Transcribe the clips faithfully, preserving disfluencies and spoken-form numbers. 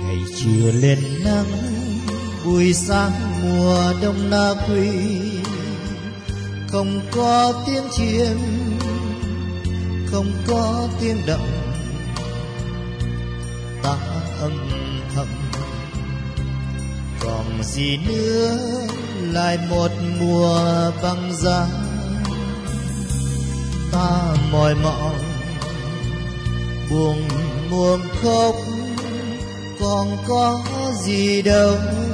ngày chiều lên nắng, buổi sáng mùa đông Na Uy, không có tiếng chim, không có tiếng động, ta âm thầm. Còn gì nữa, lại một mùa băng giá, ta mỏi mòn buồn muộn khóc, còn có gì đâu.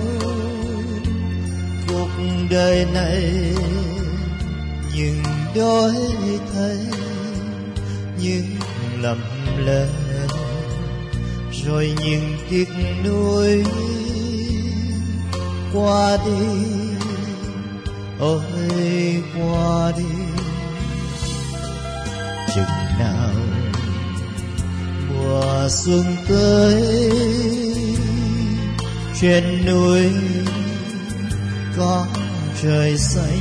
Cuộc đời này nhưng đổi thay, những lầm lỡ, rồi những tiếc nuối qua đi, ôi qua đi. Chừng nào mùa xuân tới, trên núi có trời xanh,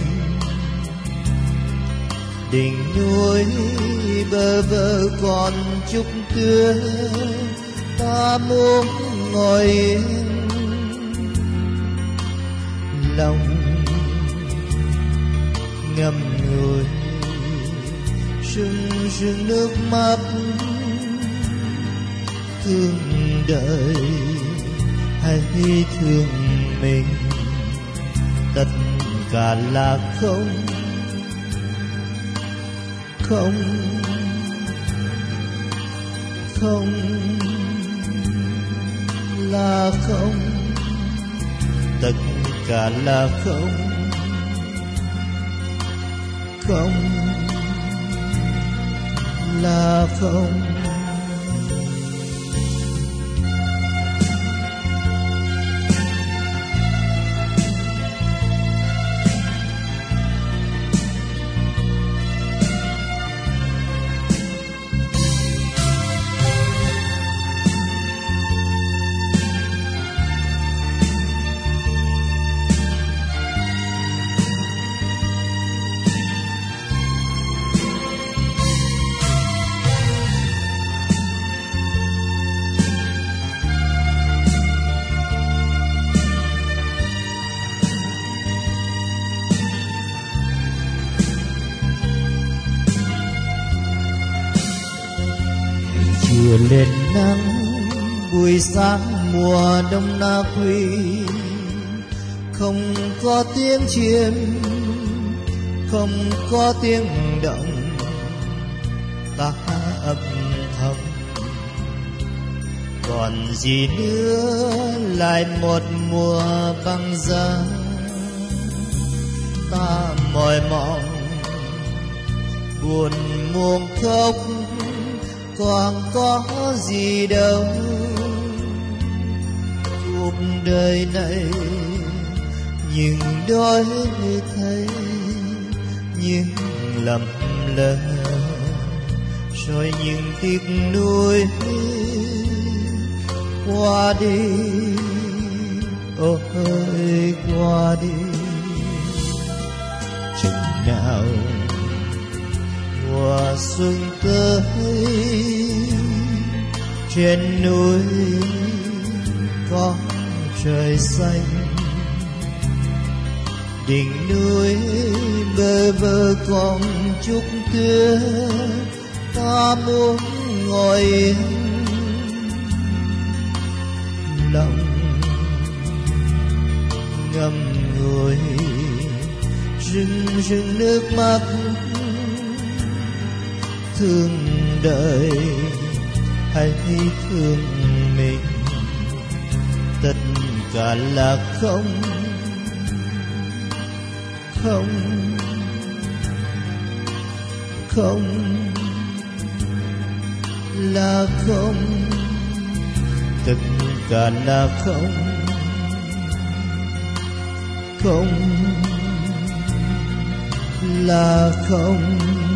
đỉnh núi bơ vơ còn chút tuyết, ta muốn ngồi yên lòng ngậm ngùi, rưng rưng nước mắt thương đời hay thương mình. Tất cả là không, không, không là không, tất cả là không, không là không. Chiều lên nắng, buổi sáng mùa đông Na Uy, không có tiếng chim, không có tiếng động, ta âm thầm. Còn gì nữa, lại một mùa băng giá, ta mỏi mòn buồn muộn khóc, còn có gì đâu. Cuộc đời này nhưng đổi thay, những lầm lỡ, rồi những tiếc nuối qua đi, ôi qua đi. Chừng nào mùa xuân tới, trên núi có trời xanh, đỉnh núi bơ vơ còn chút tuyết, ta muốn ngồi yên lòng ngậm ngùi, rưng rưng nước mắt thương đời hay thương mình. Tất cả là không, không, không là không, tất cả là không, không là không.